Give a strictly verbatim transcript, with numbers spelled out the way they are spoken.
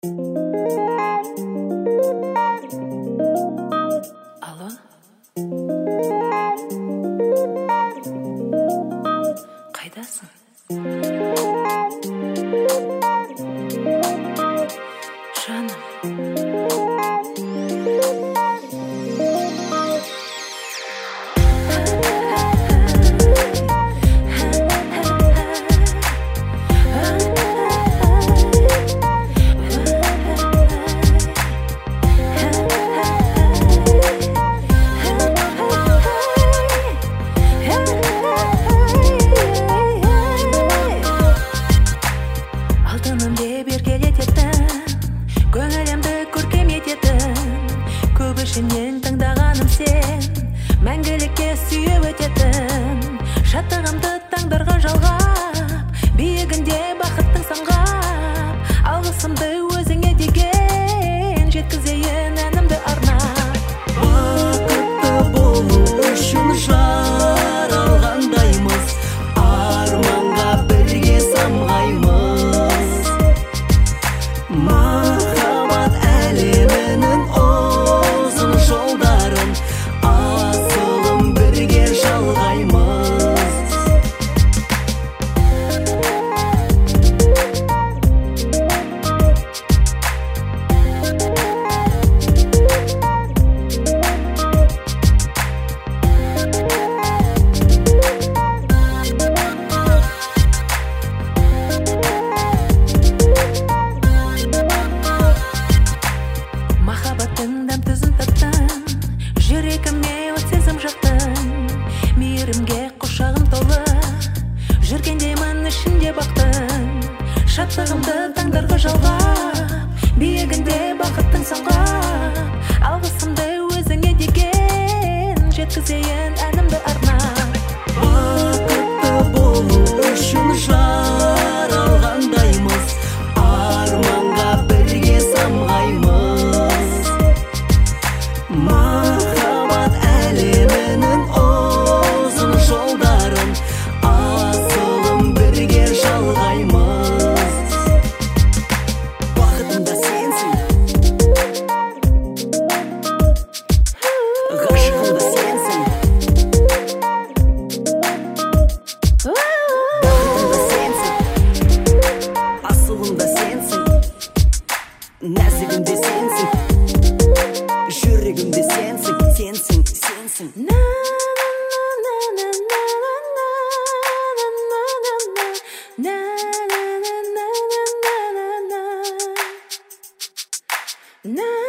Алло? Қайдасың? Жаным. Алтыным деп еркелететін, көңілімді көркем ететін, көп ішінен таңдағаным сен, мәңгілікке сүйіп өтетін, шаттығымды таңдарға жалғап, биігінде бақыттың самғап, алғысымды өзіңе деген жеткізейін әнімді арнап. Бақытты болу үшін жаралғандаймыз, арманға бірге самғаймыз. Махаббат әлемінің ұзын жолдарын асылым бірге жалғаймыз. Махаббаттың дәм тұзын таттың, жүрегіме от сезім жақтың, мейірімге құшағым толы, жүргендеймін ішінде бақтың, шаттығымды таңдарға жалғап, биігінде бақыттың самғап, алғысымды өзіңе деген жеткізейін әнімді арнап. Бақытты болу үшін жаралғандаймыз, арманға бірге самғаймыз. Махаббат әлемінің ұзын жолдарын асылым бірге жалғаймыз. Бақытым да сенсің, ғашығым да сенсің. Бақытым да сенсің, асылым да сенсің. Нәзігім де сенсің, жүрегім де сенсің, сенсің, сенсің. На на на на на на на на